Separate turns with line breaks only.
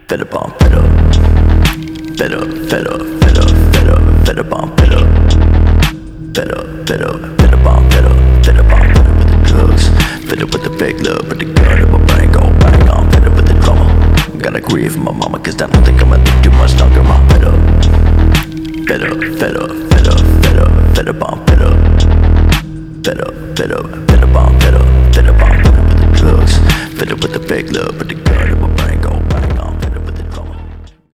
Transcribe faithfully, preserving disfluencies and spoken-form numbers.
Fed up, I'm fed up. Fed up, fed up, fed up, fed up, fed up, I'm fed up. Fed up, fed up, fed up, I'm fed up. Fed up, I'm fed up with the drugs. Fed up with the fake love, with the gun in my brain go bang. I'm fed up with the drama. Gotta grieve for my mama, cause I don't think I'ma live too much longer. I'm fed up. Fed up, fed up, fed up, fed up, fed up, I'm fed up. Fed up, fed up, fed up, I'm fed up. Fed up, I'm fed up with the drugs. Fed up with the fake love, with the gun.